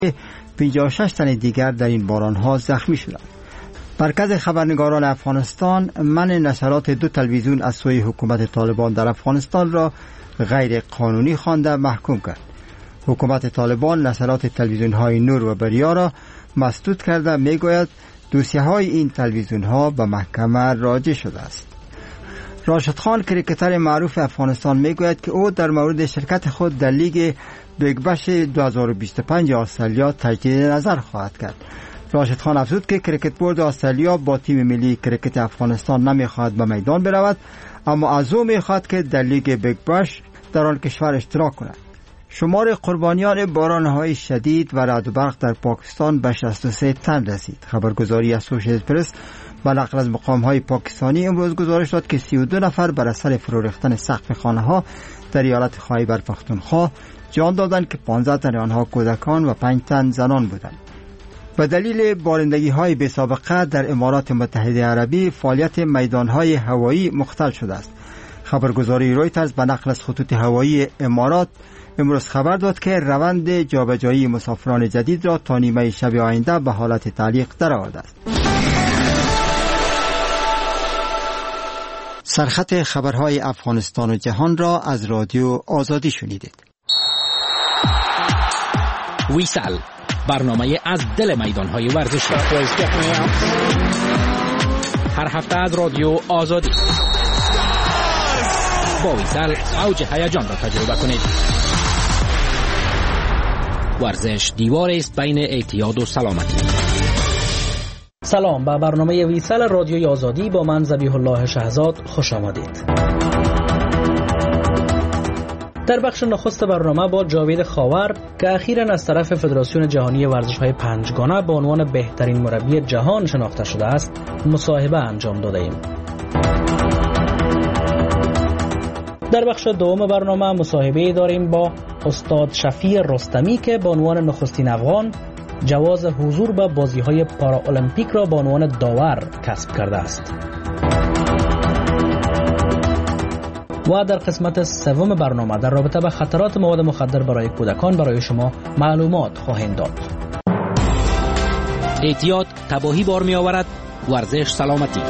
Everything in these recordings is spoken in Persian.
56 تن دیگر در این باران‌ها زخمی شدند. مرکز خبرنگاران افغانستان منع نشرات 2 تلویزیون از سوی حکومت طالبان در افغانستان را غیر قانونی خوانده محکوم کرد. حکومت طالبان نشرات تلویزیون‌های نور و بریا را مسدود کرده میگوید دوسیه‌های این تلویزیون‌ها به محکمه راجع شده است. راشد خان کریکتر معروف افغانستان میگوید که او در مورد شرکت خود در لیگ بیگ بش 2025 استرالیا تجدید نظر خواهد کرد. راشد خان افزود که کریکت بورد استرالیا با تیم ملی کریکت افغانستان نمیخواهد به میدان برود، اما از او میخواهد که در لیگ بیگ بش در آن کشور اشتراک کند. شمار قربانیان باران‌های شدید و رعد و برق در پاکستان به 63 تن رسید. خبرگزاری اسوشیتد پرس به نقل از مقام‌های پاکستانی امروز گزارش داد که 32 نفر بر اثر فرو ریختن سقف خانه‌ها در ایالت خیبر پختونخوا جان دادند که 15 تن آنها کودکان و 5 تن زنان بودند. به دلیل بارندگی‌های بی‌سابقه در امارات متحده عربی فعالیت میدان‌های هوایی مختل شده است. خبرگزاری رویترز به نقل از خطوط هوایی امارات امروز خبر داد که روند جابجایی مسافران جدید را تا نیمه شب آینده به حالت تعلیق درآورده است. سرخط خبرهای افغانستان و جهان را از رادیو آزادی شنیدید. ویسال، برنامه از دل میدانهای ورزشی. هر هفته از رادیو آزادی با ویسال اوج هیجان را تجربه کنید. ورزش دیواری است بین اعتیاد و سلامتی. سلام، به برنامه ویسال رادیوی آزادی با من ذبیح الله شهزاد خوش آمدید. در بخش نخست برنامه با جاوید خاور که اخیراً از طرف فدراسیون جهانی ورزش‌های پنجگانه به عنوان بهترین مربی جهان شناخته شده است مصاحبه انجام داده ایم. در بخش دوم برنامه مصاحبه داریم با استاد شفیع رستمی که به عنوان نخستین افغان جواز حضور به بازی‌های پارالمپیک را به عنوان داور کسب کرده است. و در قسمت سوم برنامه در رابطه با خطرات مواد مخدر برای کودکان برای شما معلومات خواهیم داد. اعتیاد تباهی بار می آورد، ورزش سلامتی.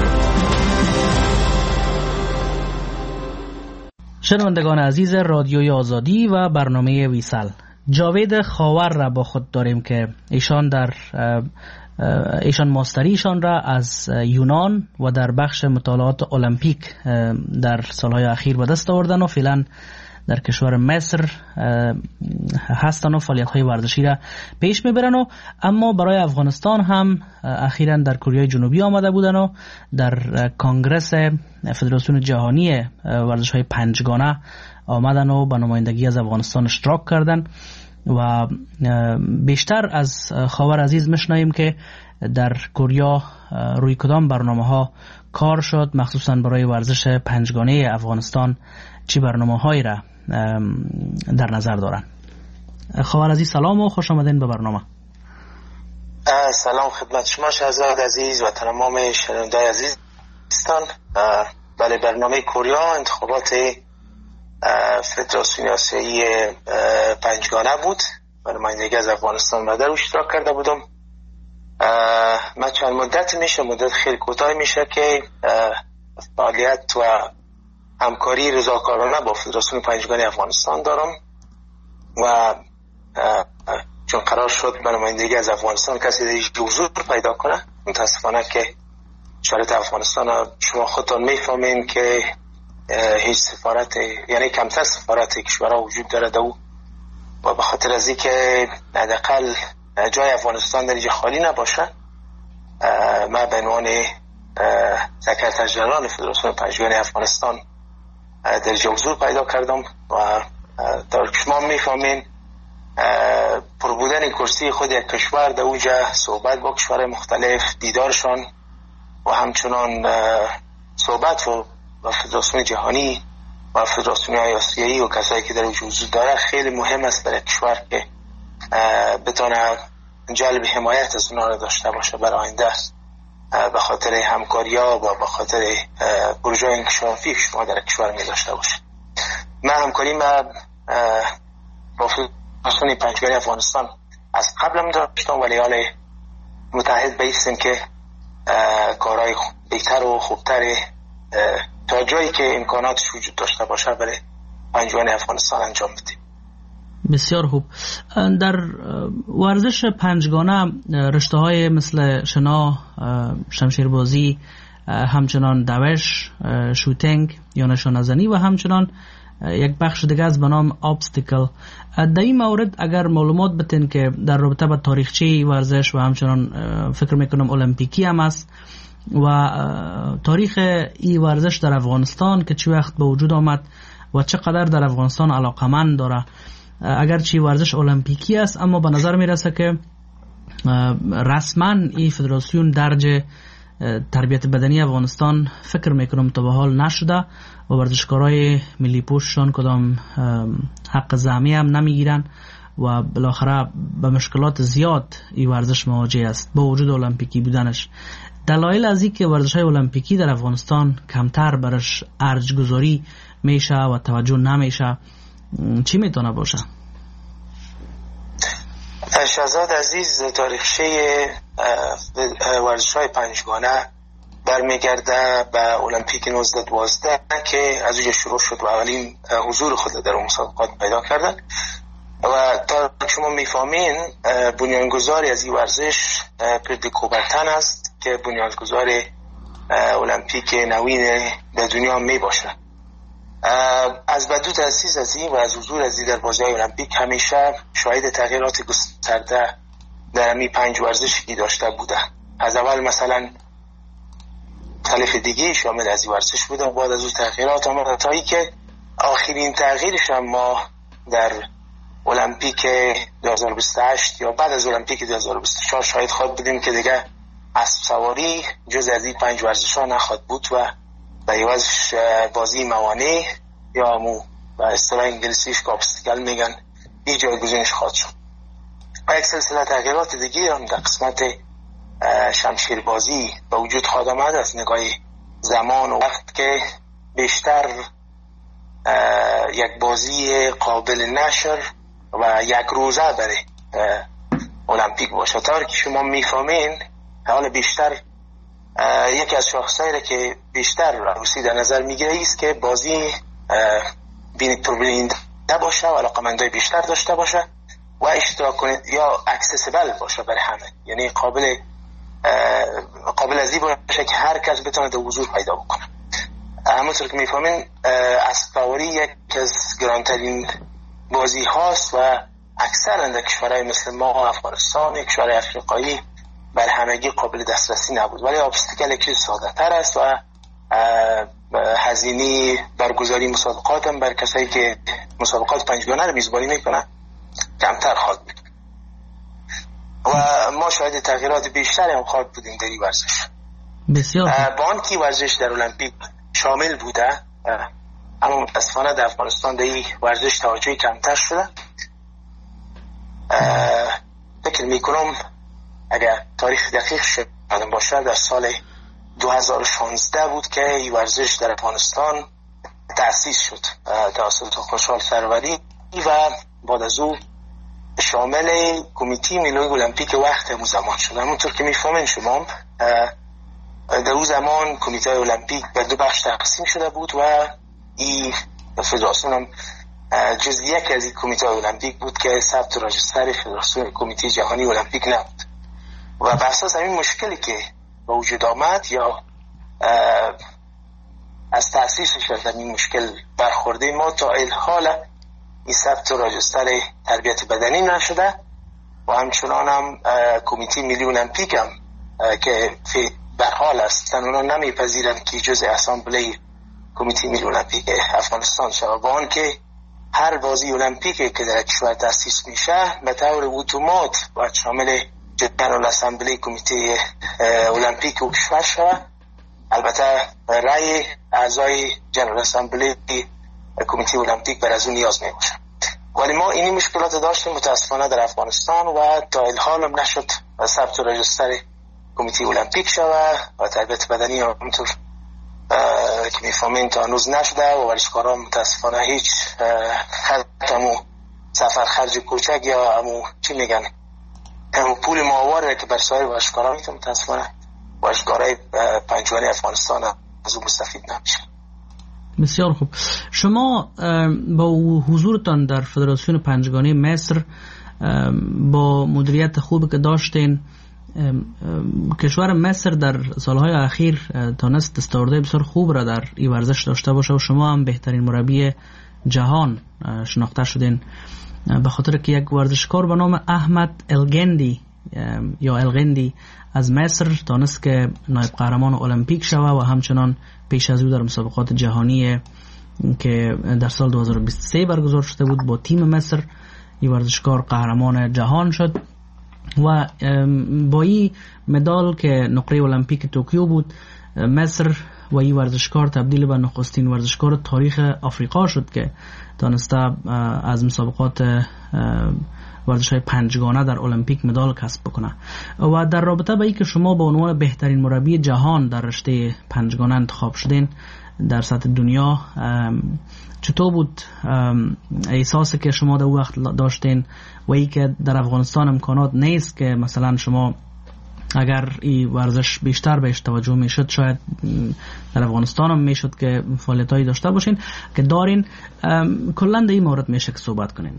شنوندگان عزیز رادیوی آزادی و برنامه ویسال، جاوید خاور را با خود داریم که ایشان ماستریشان را از یونان و در بخش مطالعات المپیک در سالهای اخیر به دست آوردن و فعلا در کشور مصر هستن و فعالیت‌های ورزشی را پیش میبرن و اما برای افغانستان هم اخیراً در کره جنوبی آمده بودن و در کنگرس فدراسیون جهانی ورزش‌های پنجگانه آمدن و به نمایندگی از افغانستان اشتراک کردن و بیشتر از خاور عزیز میشنویم که در کره روی کدام برنامه‌ها کار شد، مخصوصاً برای ورزش پنجگانه افغانستان چی برنامه‌هایی را در نظر دارن. خاور عزیز سلام و خوش آمدین به برنامه. سلام خدمت شما شهزاد عزیز و تمام شنوندگان عزیزتان. بله، برنامه کره انتخابات فدراسیون آسیایی پنجگانه بود و نمایندگی از افغانستان و در اشتراک کرده بودم. من چند مدت خیلی کوتاه میشه که فعالیت و همکاری رضاکارانه با فدراسیون پنجگانه افغانستان دارم و چون قرار شد به نمایندگی از افغانستان کسی دیگه حضور پیدا کنه، متاسفانه که شرایط افغانستان شما خودتان میفهمین که هیچ سفارت، یعنی کمتر سفارت کشورها وجود داره و به خاطر از اینکه حداقل جای افغانستان در اینجا خالی نباشه، من به عنوان سکرتر ژنرال فدراسیون پنجگانه افغانستان در اینجا حضور پیدا کردم و در شما میفهمین پر بودن کرسی خود یک کشور در اونجا صحبت با کشورهای مختلف، دیدارشان و همچنان صحبت و فدراسیون جهانی و فدراسیون آسیایی و کسایی که در اونجا حضور داره خیلی مهم است برای کشور که بتونه جلب حمایت از اونها را داشته باشه برای آینده است، به خاطر همکاری‌ها و به خاطر پروژه انکشافی که شما در کشور می داشته باشه. من همکاری با فدراسیون پنجگانه افغانستان از قبلم داشتم، ولی حالا متحد بیستیم که کارهای بهتر و خوبتر تا جایی که امکاناتش وجود داشته باشه برای پنجگانه افغانستان انجام بدیم. بسیار خوب. در ورزش پنجگانه رشته های مثل شنا، شمشیربازی، همچنان دوش، شوتینگ یا نشانه‌زنی و همچنان یک بخش دیگه از به نام obstacle. در این مورد اگر معلومات بتین که در رابطه با تاریخچه ورزش و همچنان فکر میکنم المپیکی هم است و تاریخ این ورزش در افغانستان که چه وقت به وجود آمد و چقدر در افغانستان علاقمند داره. اگر چی ورزش المپیکی است اما به نظر میرسه که رسما این فدراسیون درج تربیت بدنی افغانستان فکر میکنم تا به حال نشده و ورزشکارای ملی پوششان کدام حق زعمی هم نمیگیرن و بالاخره به مشکلات زیاد این ورزش مواجه است با وجود المپیکی بودنش. دلایل از این که ورزش‌های المپیکی در افغانستان کمتر برش ارج گذاری میشه و توجه نمیشه چی میتونه باشه؟ شهزاد عزیز، تاریخچه ورزش‌های پنجگانه برمیگرده به المپیک 1912 که از اونجا شروع شد و اولین حضور خود در مسابقات پیدا کردن و تا شما میفهمین بنیانگذاری از این ورزش پردی کوبرتن است که بنیانگذار المپیک نوین در دنیا می باشه. از بدو تأسیس از این و از حضور از این در بازی‌های المپیک همیشه شاهد تغییرات گسترده در همین 5 ورزشی داشته بوده. از اول مثلا مختلف دیگه شامل از این ورزش بوده، بعد از اون تغییرات آمد تا اینکه آخرین تغییرش هم ما در المپیک 2028 یا بعد از المپیک 2024 شاهد خواهد بودیم که دیگه اسب سواری جز از این 5 ورزش ها نخواهد بود و به عوض بازی موانع یا مو به اصطلاح انگلیسیش کاپستیکل میگن این جایگزینش خواهد شد. و یک سلسله تغییرات دیگه هم در قسمت شمشیر بازی به وجود خواهد آمد از نگاه زمان و وقت که بیشتر یک بازی قابل نشر و یک روزه برای المپیک باشه. تا که شما میفهمین حالا بیشتر یکی از شاخصایی که بیشتر روسی در نظر میگیره است که بازی بیننده باشه و علاقمندای بیشتر داشته باشه و اشتراک کنه یا اکسسیبل باشه برای همه، یعنی قابل از این باشه که هر کس بتونه در حضور پیدا بکنه. همونطور که میفهمین اسب‌سواری یک از گرانترین بازی هاست و اکثر در کشورهای مثل ما افغانستان، کشورهای افریقایی بر همگی قابل دسترسی نبود، ولی ابستیکل که ساده تر است و هزینه برگزاری مسابقات هم بر کسایی که مسابقات پنجگانه رو میزبانی میکنن کمتر خواهد بود و ما شاید تغییرات بیشتری هم خواهد بودیم در این ورزش. بسیار با آنکه ورزش در المپیک شامل بوده اما متاسفانه در افغانستان در این ورزش توجهی کمتر شده. فکر میکنم اگر تاریخ دقیق شد باشه در سال 2016 بود که این ورزش در افغانستان تأسیس شد توسط خوشحال سروری و بعد از او شامل کمیته ملی المپیک وقت همون زمان شد. همونطور که میفهمین شما در اون زمان کمیته المپیک به 2 بخش تقسیم شده بود و این فدراسیون هم جز یک از این کمیته المپیک بود که ثبت راجستر فدراسیون کمیته جهانی المپیک نبود و به اساس همین مشکلی که به وجود آمد یا از تأسیسش از این مشکل برخورده ما تا الحال این ثبت راجستر تربیت بدنی نشده و همچنان هم کمیته ملی المپیک هم که در حال هستن اونا نمیپذیرند که جزء اسامبله کمیته ملی المپیک افغانستان شود، با آن که هر بازی المپیکی که در کشور تأسیس میشه به طور اتومات باید شامل جنرال اسامبله کمیته المپیک و کشور شود. البته رأی اعضای جنرال اسامبله کمیته المپیک بر از اون نیاز میباشه، ولی ما این مشکلات داشتیم متاسفانه در افغانستان و تا الحال هم نشد ثبت راجستر کمیته المپیک شود و تربیت بدنی همونطور که میفهمین تا هنوز نشده و ورزشکاران متاسفانه هیچ همو سفر خرج کوچک یا همو چی میگن پول ماهواره که بر سایر ورزشکارا میتونه، متاسفانه ورزشکارای پنجگانه افغانستان از اون مستفید نمیشه. بسیار خوب. شما با حضورتان در فدراسیون پنجگانه مصر با مدیریت خوبی که داشتین، کشور مصر در سالهای اخیر تانست دستاوردهای بسیار خوب را در این ورزش داشته باشه و شما هم بهترین مربی جهان شناخته شدین، به خاطر که یک ورزشکار به نام احمد الگندی یا الگندی از مصر تانست که نایب قهرمان المپیک شوه و همچنان پیش از او در مسابقات جهانی که در سال 2023 برگزار شده بود با تیم مصر این ورزشکار قهرمان جهان شد و با این مدال که نقره المپیک توکیو بود، مصر و این ورزشکار تبدیل به نخستین ورزشکار تاریخ آفریقا شد که تانسته از مسابقات ورزش‌های پنجگانه در المپیک مدال کسب بکنه. و در رابطه با این که شما به عنوان بهترین مربی جهان در رشته پنجگانه انتخاب شدین در سطح دنیا، چطور بود احساسی که شما در وقت داشتین و ای که در افغانستان امکانات نیست که مثلا شما اگر این ورزش بیشتر بهش توجه میشد شاید در افغانستان هم میشد که فعالیتایی داشته باشین که دارین، کلا در این مورد میشه که صحبت کنین؟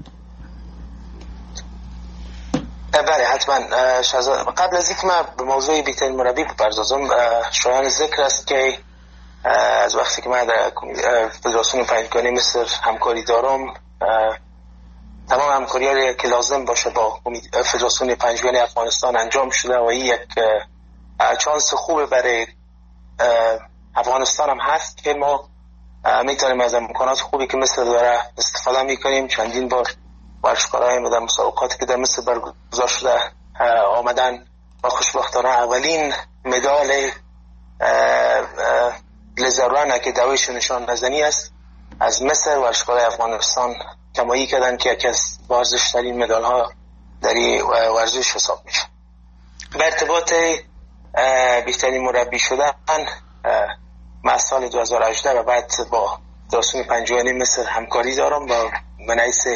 بله حتما. قبل از اینکه من به موضوع بهترین مربی بپردازم، شایان ذکر است که از وقتی که من در فدراسیون پنجگانه مصر همکاری دارم، تمام همکاری‌هایی که لازم باشه با فدراسیون پنجگانه افغانستان انجام شده و این یک چانس خوبه برای افغانستان هم هست که ما میتونیم از امکانات خوبی که مصر داره استفاده میکنیم. چندین بار ورزشکارای در مسابقاتی که در مصر برگزار شده آمدن و خوشبختانه اولین مدال لزرانه که دویش نشان نزنی است از مصر ورزشکارای افغانستان کمایی کردن که یکی از ارزش‌ترین مدال ها در این ورزش حساب میشه. به ارتباط بهترین مربی شدن، من سال 2018 و بعد با فدراسیون پنجگانه مصر همکاری دارم با رئیس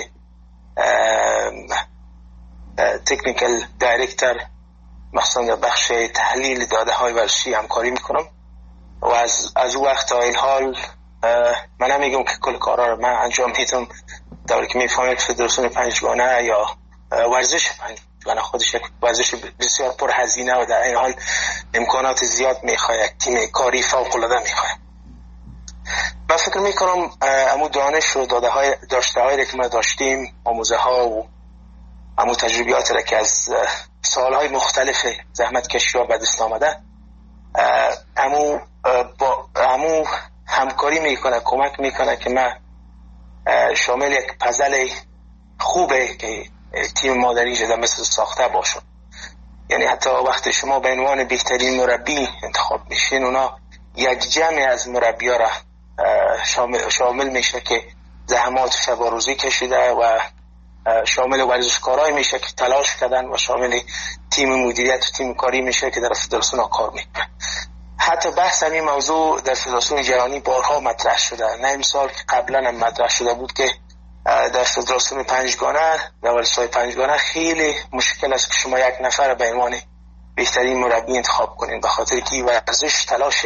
تکنیکال دایرکتور مخصوصا در بخش تحلیل داده های ورزشی همکاری میکنم و از اون وقت تا این حال من نمیگم که کل کارا رو من انجام میدم. در که میفهمید فدراسیون پنجگانه یا ورزش پنجگانه خودش یک ورزش بسیار پر هزینه و در این حال امکانات زیاد میخواد، یک تیم کاری فوق العاده میخواد. من فکر میکنم امو دانش و داشته هایی که ما داشتیم، آموزه ها و امو تجربیات را که از سالهای مختلف زحمت کشی ها به دست آمده، امو همکاری میکنه، کمک میکنه که من شامل یک پزل خوبه که تیم ما در اینجا مثل ساخته باشم. یعنی حتی وقتی شما به عنوان بهترین مربی انتخاب میشین، اونا یک جمع از مربی ها را شامل میشه که زحمات شب و روزی کشیده و شامل ورزشکارای میشه که تلاش کردن و شامل تیم مدیریت و تیم کاری میشه که در فدراسیون کار میکنه. حتی بحث همین موضوع در فدراسیون جهانی بارها مطرح شده، نه امسال که قبلا هم مطرح شده بود که در فدراسیون پنجگانه در ورزش‌های پنجگانه خیلی مشکل است که شما یک نفر به عنوان بهترین مربی انتخاب کنین، به خاطر که ورزش تلاش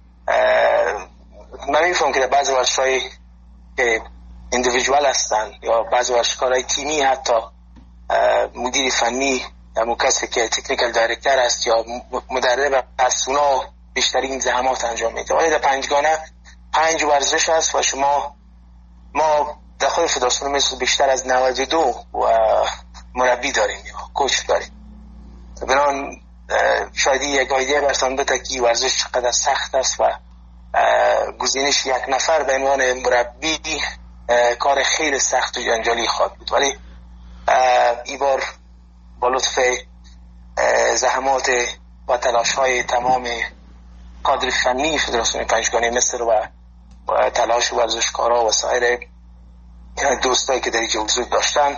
من میفهم که در بعضی ورزش‌های که اندیویدوال هستن یا بعضی ورزشکارهای تیمی، حتی مدیر فنی یا کسی که تکنیکال دایرکتور است یا مدرب است، اونا بیشترین زحمات انجام میده. ولی در پنجگانه 5 ورزش است و ما در خود فدراسیون مصر بیشتر از 92 مربی داریم یا کوچ داریم. بنابراین شاید یک ایده براتون بده که ورزش چقدر سخت است و گزینش یک نفر به عنوان مربی کار خیلی سخت و جنجالی خواهد بود. ولی این بار با لطف زحمات و تلاش های تمام کادر فنی فدراسیون پنجگانه مصر و تلاش ورزشکارا و سایر دوستایی که در اینجا حضور داشتن،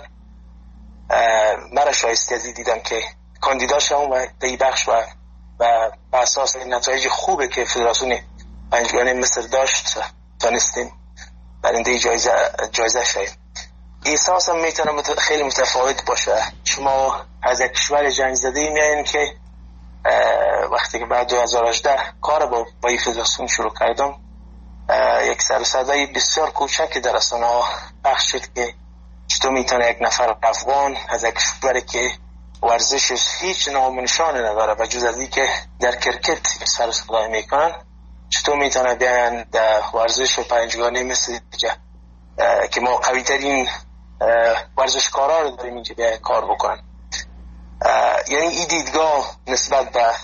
من شایسته ازی دیدم که کاندیدا شدم و در این بخش و به اساس نتایج خوبه که فدراسیون پنجگانه مصر داشت تانستیم برنده جایزه شدیم. احساسم میتونه خیلی متفاوت باشه. شما از یک کشور جنگ زده میایین که وقتی که بعد 2018 کار با این فدراسیون شروع کردم، یک سر و صدای بسیار کوچکی در رسانه ها پخش شد که چطور میتونه یک نفر افغان از یک کشوری که ورزشش هیچ نام و نشانی نداره و جز از این که در کرکت سر و صدا میکنن، چطور میتونه بیان در ورزش پنجگانه مثل که ما قوی ترین ورزشکارا رو داریم اینجا بیان کار بکنن. یعنی این دیدگاه نسبت به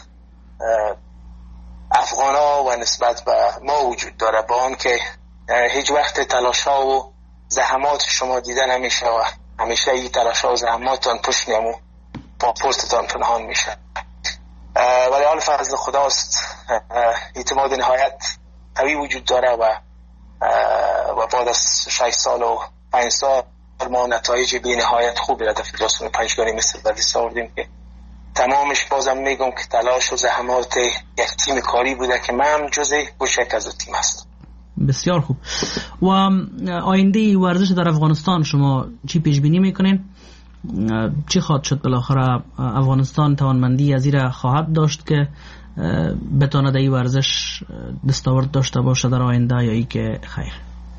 افغانا و نسبت به ما وجود داره، با آن که هیچ وقت تلاشا و زحمات شما دیده نمیشه و همیشه این تلاشا و زحماتان پشت نمو پاپورتتان پنهان میشه. ولی حال فضل خداست، اعتماد نهایت قوی وجود داره و بعد از 6 سال و 5 سال ما نتایج بی نهایت خوبی را در فدراسیون پنجگانه مصر به دست آوردیم که تمامش بازم میگم که تلاش و زحمات یک تیم کاری بوده که من جزء کوچک از تیم هستم. بسیار خوب. و آینده ورزش در افغانستان شما چی پیش بینی میکنین؟ چی خواهد شد بالاخره؟ افغانستان توانمندی از این خواهد داشت که بتواند این ورزش دستاورد داشته باشه در آینده یا ای که خیر؟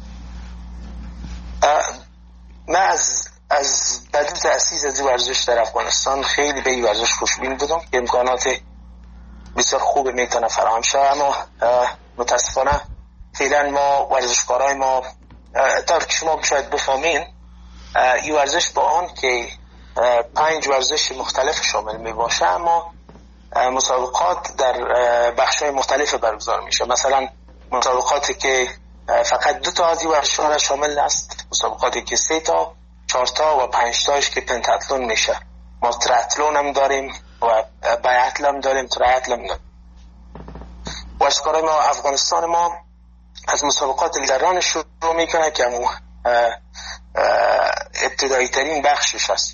من از بعد تأسیس از ورزش در افغانستان خیلی به این ورزش خوشبین بودم که امکانات بسیار خوب میتونه فراهم شود، اما متاسفانه فعلا ما ورزشکارای ما طور که شما شاید بفهمین این ورزش با آن که 5 ورزش مختلف شامل می باشه، اما مسابقات در بخش‌های مختلف برگزار میشه. مثلا مسابقاتی که فقط 2 تا از این ورزش‌ها شامل است، مسابقاتی که 3 تا 4 تا و 5 تاش که پنتاتلون میشه. ما تریاتلون هم داریم و بیاتل هم داریم، تریاتل هم داریم. ورزشکارای ما افغانستان ما از مسابقات لیدران شروع میکنه که ابتدایی ترین بخشش است.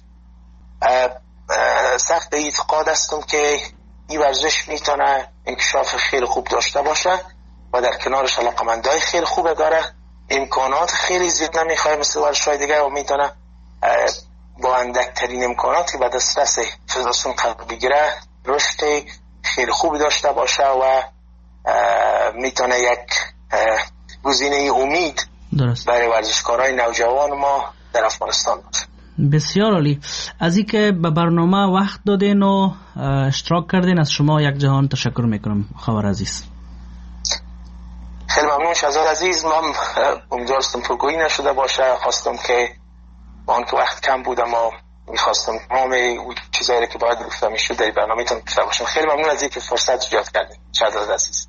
سخت به اعتقاد هستم که این ورزش میتونه انکشاف خیلی خوب داشته باشه و در کنارش علاقمندای خیلی خوبه داره، امکانات خیلی زیاد نمیخواه مثل ورزش‌های دیگه و میتونه با اندکترین امکاناتی به دسترس فدراسیون قرار بگیره، رشد خیلی خوبی داشته باشه و میتونه یک گزینه امید برای ورزشکارای نوجوان ما در افغانستان باشه. بسیار عالی. از این که به برنامه وقت دادین و اشتراک کردین از شما یک جهان تشکر میکنم خبر عزیز. خیلی ممنون شهزاد عزیز. من امیدوارستم پرگویی نشده باشه، خواستم که با آنکه وقت کم بودم و میخواستم تمام چیزایی که باید گفتم میشد در برنامه تان گفته باشم. خیلی ممنون از اینکه فرصت ایجاد کردین شهزاد عزیز.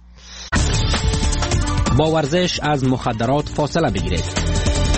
با ورزش از مخدرات فاصله بگیرید.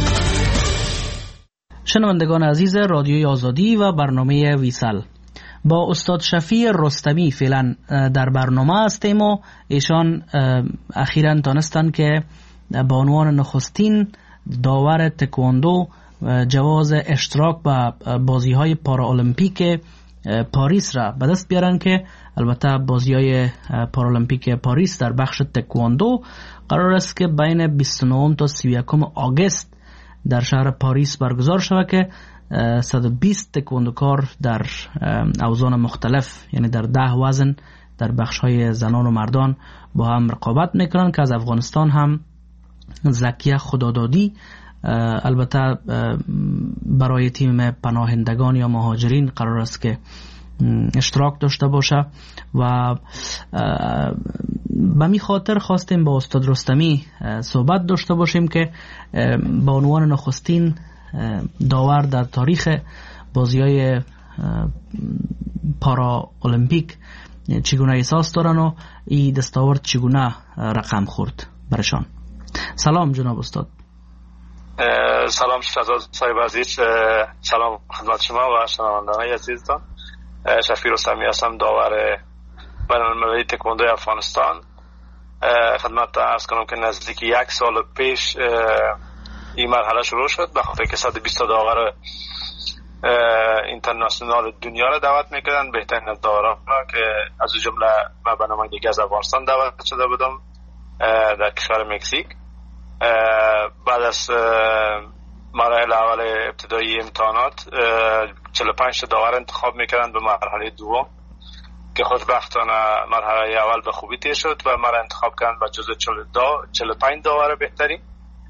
شنوندگان عزیز رادیوی آزادی و برنامه ویسل، با استاد شفیع رستمی فعلا در برنامه هستیم و ایشان اخیراً تانستن که با عنوان نخستین داور تکواندو جواز اشتراک به بازی‌های پارالمپیک پاریس را به دست بیارن که البته بازی‌های پارالمپیک پاریس در بخش تکواندو قرار است که بین 29 تا 31 آگوست در شهر پاریس برگزار شود که 120 تکواندوکار در اوزان مختلف، یعنی در 10 وزن در بخش‌های زنان و مردان با هم رقابت میکنن که از افغانستان هم زکیه خدادادی البته برای تیم پناهندگان یا مهاجرین قرار است که اشتراک داشته باشه و به می خاطر خواستیم با استاد رستمی صحبت داشته باشیم که با عنوان نخستین داور در تاریخ بازی‌های پارا المپیک چگونه احساس دارن و این دستاورد چگونه رقم خورد برشان. سلام جناب استاد. سلام شهزاد صاحب عزیز، سلام خدمت شما و شنوندگان عزیزتان. شفیع رستمی هستم، داور بین‌المللی تکواندو افغانستان. خدمت عرض کنم که نزدیک 1 سال پیش این مرحله شروع شد، به خاطر که 120 داور اینترنشنال دنیا را دعوت میکردن، بهترین داوران را که از جمله من به نمایندگی از افغانستان دعوت شده بودم در کشور مکزیک. بعد از مراحل اول ابتدایی امتحانات 45 داور انتخاب میکردن به مرحله دوم که خوشبختانه مرحله اول به خوبی طی شد و مرا انتخاب کردن به جزو 45 داور بهترین.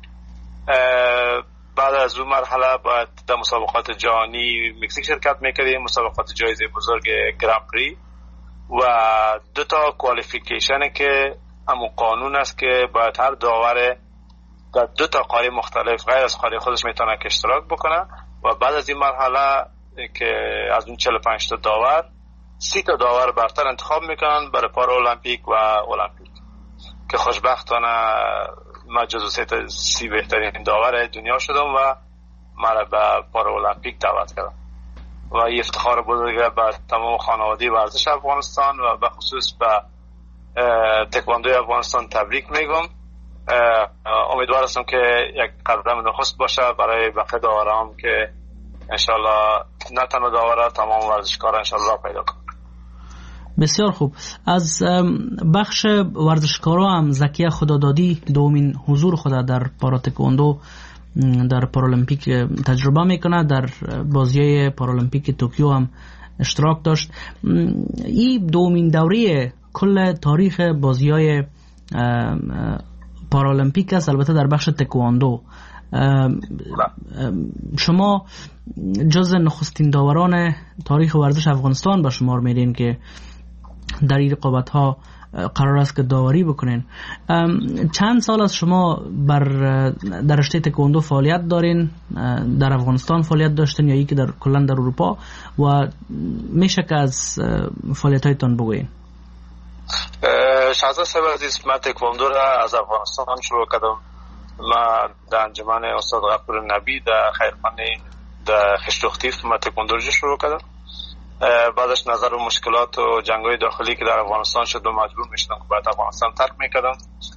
بعد از اون مرحله باید در مسابقات جهانی مکزیک شرکت میکردیم، مسابقات جایزه بزرگ گران پری و 2 تا کوالیفیکیشن که همون قانون است که باید هر داور در 2 تا قاره مختلف غیر از قاره خودش میتونه که اشتراک بکنه و بعد از این مرحله که از اون 45 تا داور 30 تا داور برتر انتخاب میکنن برای پارا المپیک و المپیک که خوشبختانه من جزو 30 بهترین داور دنیا شدم و مرا به پارا المپیک دعوت کردم و این افتخار بزرگه به تمام خانواده ورزش افغانستان و به خصوص به تکواندوی افغانستان تبریک میگم. امیدوار هستم که یک قدم نخست باشه برای بقیه داورام که انشالله نه تنها داورا تمام ورزشکارا انشالله پیدا کنن. بسیار خوب. از بخش ورزشکارا هم زکیه خدادادی دومین حضور خود در پارا تکواندو در پارالمپیک تجربه میکنه، در بازی پارالمپیک توکیو هم اشتراک داشت. این دومین دوره کل تاریخ بازی‌های پارالمپیک است، البته در بخش تکواندو. شما جز نخستین داوران تاریخ ورزش افغانستان به شمار میرین که در این رقابت‌ها قرار است که داوری بکنین. چند سال از شما در رشته تکواندو فعالیت دارین؟ در افغانستان فعالیت داشتین یا یکی در کلا در اروپا؟ و میشه که از فعالیت‌هایتان بگوین؟ شهزاده صاحب عزیز، من تکواندو را از افغانستان شروع کردم. من در انجمن استاد غفور نبی در خیرخانه در خشتوختیف من تکواندو را شروع کردم. بعدش نظر و مشکلات و جنگ‌های داخلی که در افغانستان شد و مجبور میشدم که باید افغانستان ترک میکردم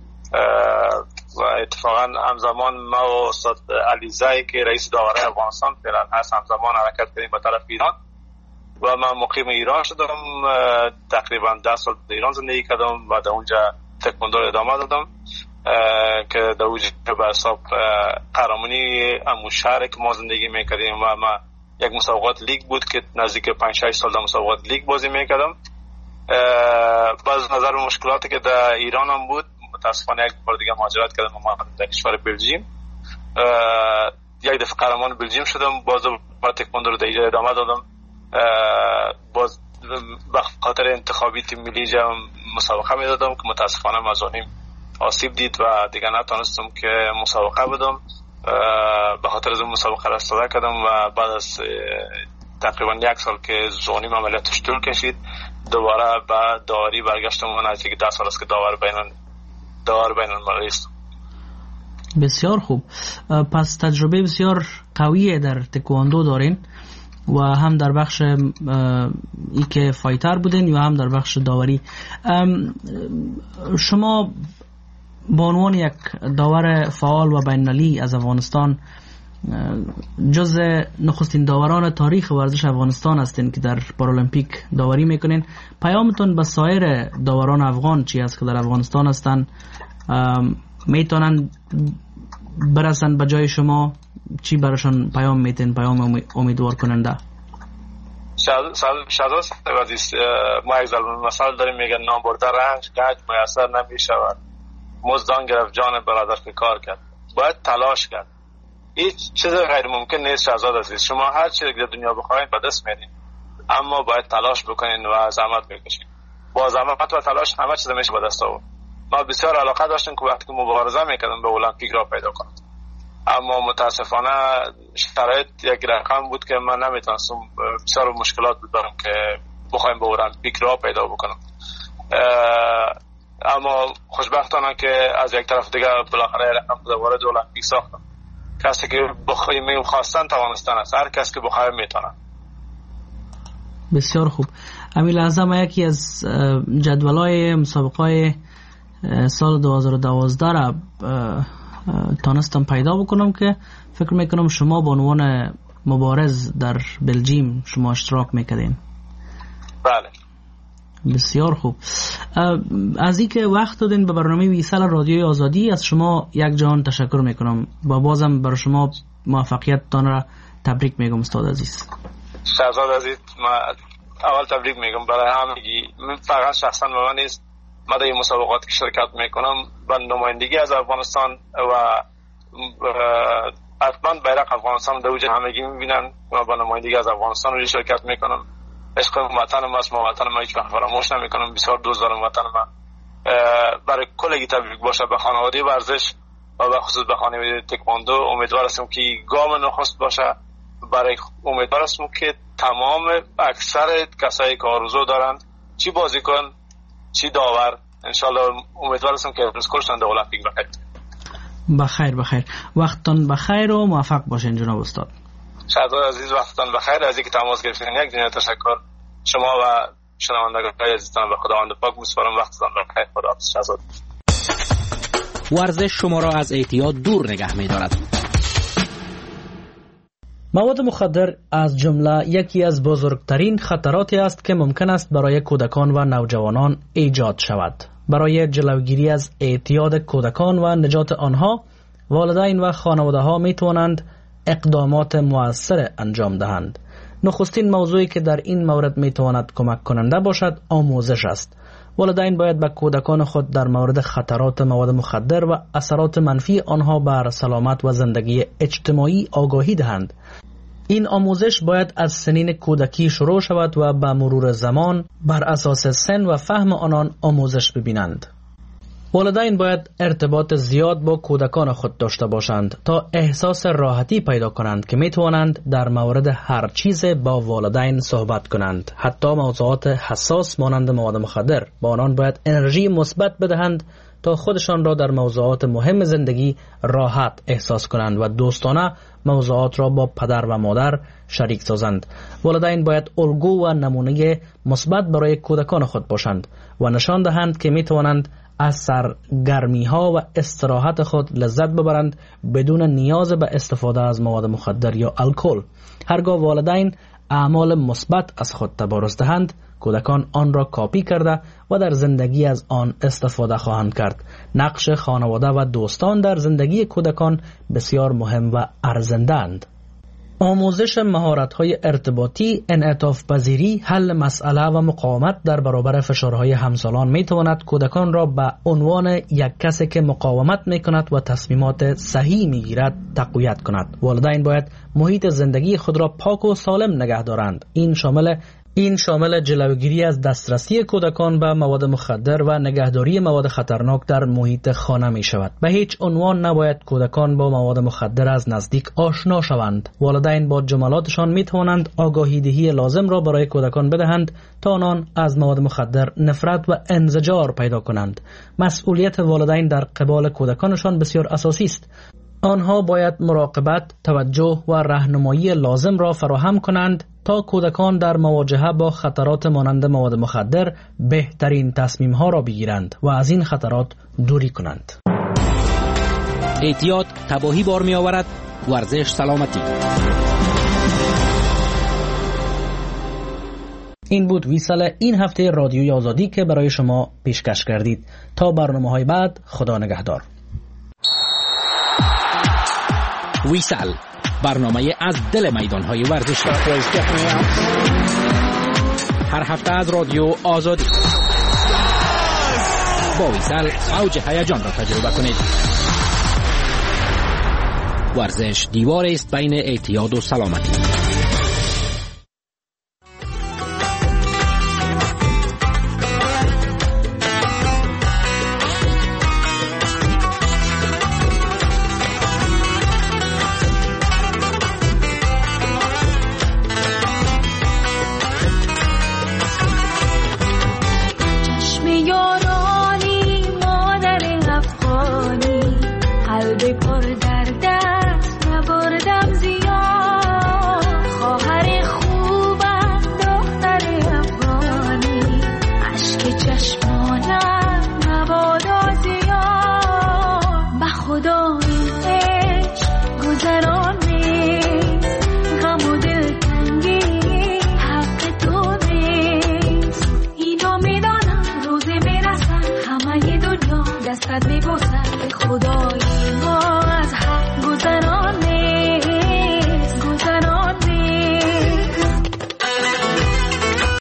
و اتفاقا همزمان ما و استاد علی زایی که رئیس داوره افغانستان فعلا هست همزمان حرکت کردیم به طرف ایران و من مقیم ایران شدم. تقریبا 10 سال در ایران زندگی کردم و در اونجا تکواندو رو ادامه دادم که در اونجا به حساب قهرمانی همون شهر که ما زندگی میکردیم و ما یک مسابقات لیگ بود که نزدیک 5-6 سال در مسابقات لیگ بازی میکردم. باز نظر و مشکلاتی که در ایران هم بود، متاسفانه یک بار دیگه مهاجرت کردم و در کشور بلژیم. یک دفعه قهرمان بلژیم شدم، باز با تکواندو رو در اینجا ادامه دادم. باز به خاطر انتخابی تیم ملی جام مسابقه میدادم که متاسفانه مزانیم آسیب دید و دیگه نتونستم که مسابقه بدم. به خاطر از اون مسابقه را استفاده کردم و بعد از تقریبا 1 سال که زانیم عملیاتش طول کشید دوباره به داوری برگشتم و نزدیک 10 سال است که داور بین المللی است. بسیار خوب. پس تجربه بسیار قویه در تکواندو دارین و هم در بخش ای که فایتر بودین و هم در بخش داوری. شما به عنوان یک داور فعال و بین‌المللی از افغانستان جز نخستین داوران تاریخ ورزش افغانستان هستین که در پارالمپیک داوری میکنین. پیامتون به سایر داوران افغان چی است که در افغانستان هستن؟ میتونن برسن به جای شما؟ چی براشون پیام میتین؟ پیام امیدوار کننده؟ شهزاده صاحب عزیز، ما یک ضرب مثل داریم میگن نام برده رنج گنج میسر نمیشود، مزدان گرفت جان برادر که کار کرد. باید تلاش کرد، هیچ چیز غیر ممکن نیست. شهزاده عزیز، شما هر چیزی که دنیا بخواید به دست میارین، اما باید تلاش بکنین و زحمت بکشین. با زحمت و تلاش همه چیز میشه به دست آورد. ما بسیار علاقه داشتیم که وقتی که مبارزه میکردم به المپیک را پیدا کنم، اما متاسفانه شرایط یک رقم بود که من نمیتونستم. بسیار مشکلات دارم که بخوایم به المپیک را پیدا بکنم. اما خوشبختانه که از یک طرف دیگه بالاخره رقم وارد المپیک ساختم. کسی که بخوایم خواستن توانستن است، هر کس که بخواد میتونه. بسیار خوب. همین لحظه ما یکی از جدولای مسابقه سال 2012 را تانستم پیدا بکنم که فکر میکنم شما به عنوان مبارز در بلژیم شما اشتراک میکردین. بله. بسیار خوب. از اینکه وقت دادین به برنامه ویسال رادیوی آزادی از شما یک جهان تشکر میکنم و بازم برای شما موفقیتتان را تبریک میگم استاد عزیز. شهزاد عزیز، ما اول تبریک میگم برای همگی. من فقط شخصا به من نیست، من در این مسابقات که شرکت میکنم با نمایندگی از افغانستان و حتما بیرق افغانستان در وجه همگی میبینن. من با نمایندگی از افغانستان رو شرکت میکنم. عشق وطنم است، ما وطن ما هیچ وقت فراموش نمیکنم. بسیار دوست دارم وطن ما. برای کلگی تبریک باشه به خانواده ورزش و به خصوص به خانواده تکواندو. امیدوار هستم که گام نخست باشه. برای امیدوار هستم که تمام اکثر کسایی که آرزو دارن، چی بازیکن چی داور، انشالله امیدوار هستم که امروز کشتن در المپیک بخیر. بخیر، وقتتان بخیر و موفق باشین جناب استاد. شهزاد عزیز، وقتتان بخیر. از اینکه تماس گرفتین یک دنیا تشکر. شما و شنوندگان عزیزتان به خداوند پاک میسپارم. وقتتان بخیر. خداحافظ شهزاد. ورزش شما را از اعتیاد دور نگه می‌دارد. مواد مخدر از جمله یکی از بزرگترین خطراتی است که ممکن است برای کودکان و نوجوانان ایجاد شود. برای جلوگیری از اعتیاد کودکان و نجات آنها، والدین و خانواده‌ها می توانند اقدامات مؤثر انجام دهند. نخستین موضوعی که در این مورد می تواند کمک کننده باشد آموزش است. والدین باید به کودکان خود در مورد خطرات مواد مخدر و اثرات منفی آنها بر سلامت و زندگی اجتماعی آگاهی دهند. این آموزش باید از سنین کودکی شروع شود و به مرور زمان بر اساس سن و فهم آنان آموزش ببینند. والدین باید ارتباط زیاد با کودکان خود داشته باشند تا احساس راحتی پیدا کنند که می توانند در مورد هر چیز با والدین صحبت کنند. حتی موضوعات حساس مانند مواد مخدر، با آنان باید انرژی مثبت بدهند تا خودشان را در موضوعات مهم زندگی راحت احساس کنند و دوستانه موضوعات را با پدر و مادر شریک سازند. والدین باید الگو و نمونه مثبت برای کودکان خود باشند و نشان دهند که می توانند از سرگرمی ها و استراحت خود لذت ببرند بدون نیاز به استفاده از مواد مخدر یا الکل. هرگاه والدین اعمال مثبت از خود تبارز دهند، کودکان آن را کاپی کرده و در زندگی از آن استفاده خواهند کرد. نقش خانواده و دوستان در زندگی کودکان بسیار مهم و ارزنده‌اند. آموزش مهارت‌های ارتباطی، انعطاف پذیری، حل مسئله و مقاومت در برابر فشارهای همسالان می‌تواند کودکان را به عنوان یک کسی که مقاومت می‌کند و تصمیمات صحیح می‌گیرد تقویت کند. والدین باید محیط زندگی خود را پاک و سالم نگه دارند. این شامل جلوگیری از دسترسی کودکان به مواد مخدر و نگهداری مواد خطرناک در محیط خانه می شود. به هیچ عنوان نباید کودکان با مواد مخدر از نزدیک آشنا شوند. والدین با جملاتشان می توانند آگاهی دهی لازم را برای کودکان بدهند تا آنان از مواد مخدر نفرت و انزجار پیدا کنند. مسئولیت والدین در قبال کودکانشان بسیار اساسی است. آنها باید مراقبت، توجه و راهنمایی لازم را فراهم کنند تا کودکان در مواجهه با خطرات مانند مواد مخدر بهترین تصمیم‌ها را بگیرند و از این خطرات دوری کنند. اعتیاد تباهی بار می آورد، ورزش سلامتی. این بود ویسال این هفته رادیوی آزادی که برای شما پیشکش کردید. تا برنامه‌های بعد، خدا نگهدار. ویسال، برنامه از دل میدان‌های ورزشی. هر هفته از رادیو آزادی. با ویسال اوج هیجان را تجربه کنید. ورزش دیوار است بین اعتیاد و سلامتی. خدا